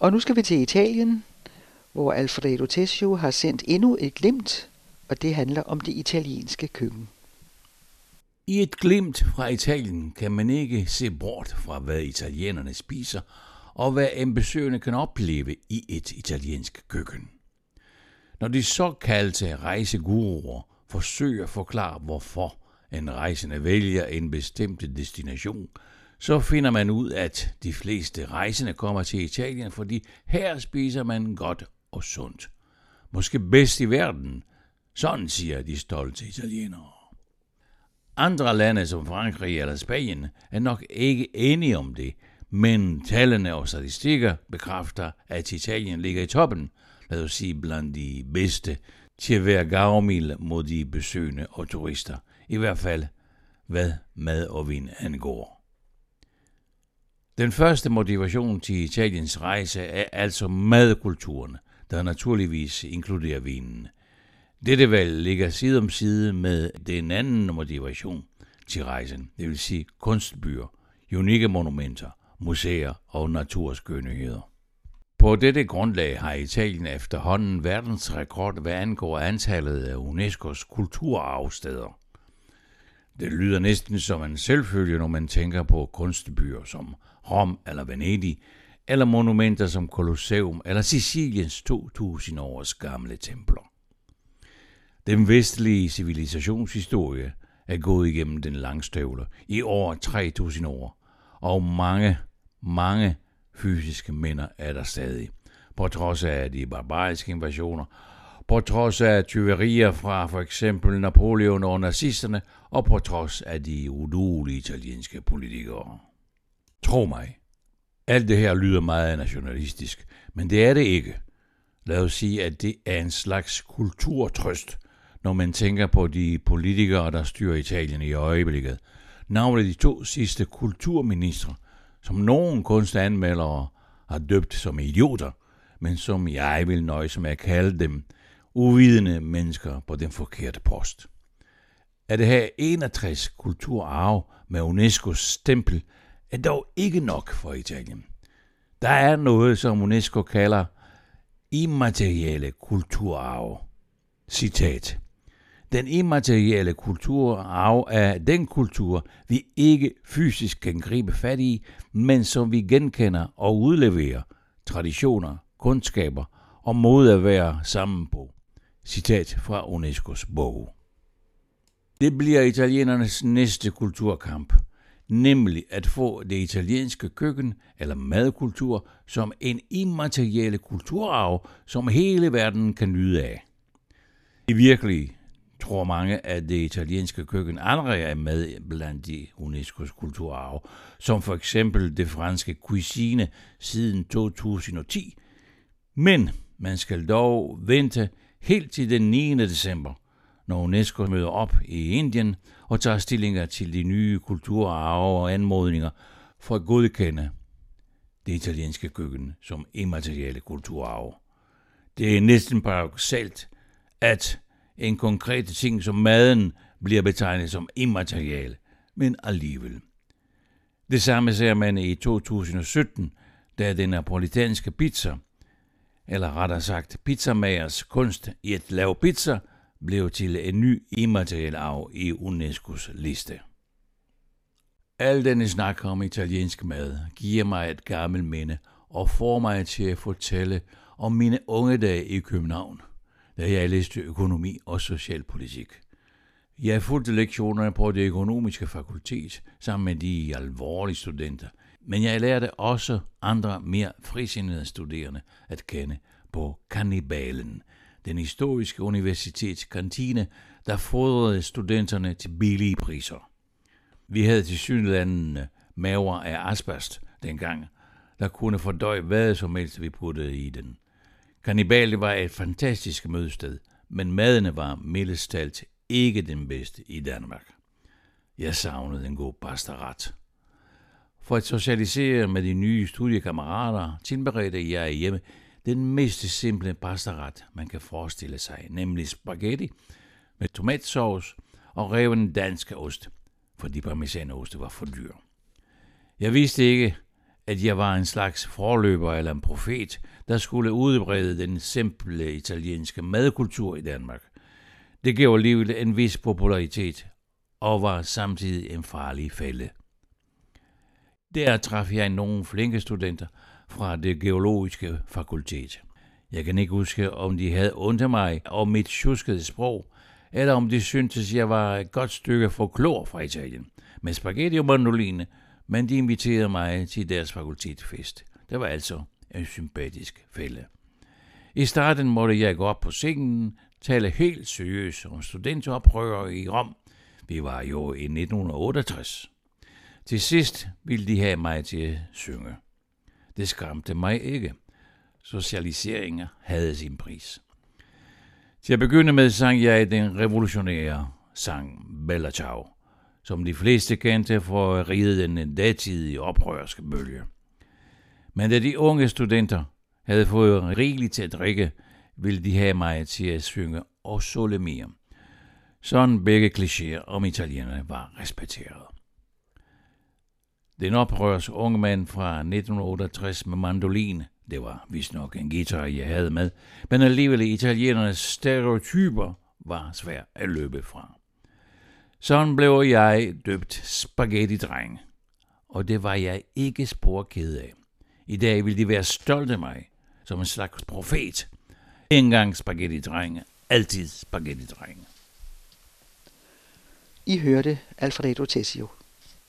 Og nu skal vi til Italien, hvor Alfredo Tessio har sendt endnu et glimt, og det handler om det italienske køkken. I et glimt fra Italien kan man ikke se bort fra, hvad italienerne spiser, og hvad en besøgende kan opleve i et italiensk køkken. Når de såkaldte rejseguruer forsøger at forklare, hvorfor en rejsende vælger en bestemt destination, så finder man ud af, at de fleste rejsende kommer til Italien, fordi her spiser man godt og sundt. Måske bedst i verden, sådan siger de stolte italienere. Andre lande som Frankrig eller Spanien er nok ikke enige om det, men tallene og statistikker bekræfter, at Italien ligger i toppen, lad os sige blandt de bedste, til at være gavmild mod de besøgende og turister, i hvert fald hvad mad og vin angår. Den første motivation til Italiens rejse er altså madkulturen, der naturligvis inkluderer vinen. Dette valg ligger side om side med den anden motivation til rejsen, det vil sige kunstbyer, unikke monumenter, museer og naturskønheder. På dette grundlag har Italien efterhånden verdensrekord, hvad angår antallet af UNESCO's kulturarvsteder. Det lyder næsten som en selvfølge, når man tænker på kunstbyer som Rom eller Venedig, eller monumenter som Colosseum eller Siciliens 2000 års gamle templer. Den vestlige civilisationshistorie er gået igennem den langstøvler i over 3000 år, og mange fysiske minder er der stadig. På trods af de barbariske invasioner, på trods af tyverier fra for eksempel Napoleon og nazisterne, og på trods af de uduelige italienske politikere. Tro mig, alt det her lyder meget nationalistisk, men det er det ikke. Lad os sige, at det er en slags kulturtrøst, når man tænker på de politikere, der styrer Italien i øjeblikket. Navnlig de 2 sidste kulturministre, som nogle kunstanmeldere har døbt som idioter, men som jeg vil nøjes med at kalde dem uvidende mennesker på den forkerte post. At det her 61 kulturarv med UNESCO's stempel er dog ikke nok for Italien. Der er noget, som UNESCO kalder immaterielle kulturarv. Citat. Den immaterielle kulturarv er den kultur, vi ikke fysisk kan gribe fat i, men som vi genkender og udleverer traditioner, kundskaber og måde at være sammen på. Citat fra UNESCO's bog. Det bliver italienernes næste kulturkamp, nemlig at få det italienske køkken eller madkultur som en immaterielle kulturarv, som hele verden kan nyde af. I virkeligheden tror mange, at det italienske køkken allerede er med blandt de UNESCO's kulturarv, som for eksempel det franske cuisine siden 2010. Men man skal dog vente helt til den 9. december, når UNESCO møder op i Indien og tager stillinger til de nye kulturarv og anmodninger for at godkende det italienske køkken som immaterielle kulturarv. Det er næsten paradoksalt, at en konkret ting som maden bliver betegnet som immateriel, men alligevel. Det samme ser man i 2017, da den napolitanske pizza, eller rettere sagt pizzamagers kunst i at lave pizza, blev til en ny immateriel arv i UNESCO's liste. Al denne snak om italiensk mad giver mig et gammelt minde og får mig til at fortælle om mine unge dage i København, da jeg læste økonomi og socialpolitik. Jeg fulgte lektionerne på det økonomiske fakultet sammen med de alvorlige studenter, men jeg lærte også andre mere frisindede studerende at kende på Kannibalen, den historiske universitetskantine, der fodrede studenterne til billige priser. Vi havde tilsyneladende maver af asbest dengang, der kunne fordøje hvad som helst vi puttede i den. Kannibalen var et fantastisk mødested, men madene var mildest talt ikke den bedste i Danmark. Jeg savnede en god pastaret. For at socialisere med de nye studiekammerater, tilberedte jeg hjemme den mest simple pastaret, man kan forestille sig, nemlig spaghetti med tomatsauce og reven dansk ost, fordi parmesanost var for dyr. Jeg vidste ikke, at jeg var en slags forløber eller en profet, der skulle udbrede den simple italienske madkultur i Danmark. Det gav alligevel en vis popularitet og var samtidig en farlig fælde. Der traf jeg nogle flinke studenter fra det geologiske fakultet. Jeg kan ikke huske, om de havde ondt af mig og mit tjuskede sprog, eller om de syntes, jeg var et godt stykke folklore fra Italien, med spaghetti og mandoline, men de inviterede mig til deres fakultetfest. Det var altså en sympatisk fælde. I starten måtte jeg gå op på scenen, tale helt seriøst om studenteroprør i Rom. Vi var jo i 1968. Til sidst ville de have mig til at synge. Det skræmte mig ikke. Socialiseringer havde sin pris. Til at begynde med sang jeg den revolutionære sang Bella Ciao, som de fleste kendte for at ride den datidige oprørske bølge. Men da de unge studenter havde fået rigeligt til at drikke, ville de have mig til at synge O Sole Mio. Sådan begge klichéer om italienerne var respekteret. Den oprørs unge mand fra 1968 med mandoline, det var vist nok en guitar, jeg havde med, men alligevel italienernes stereotyper var svært at løbe fra. Sådan blev jeg døbt spaghetti-dreng, og det var jeg ikke spor ked af. I dag vil de være stolte af mig, som en slags profet. En gang spaghetti-drenge, altid spaghetti-drenge. I hørte Alfredo Tessio.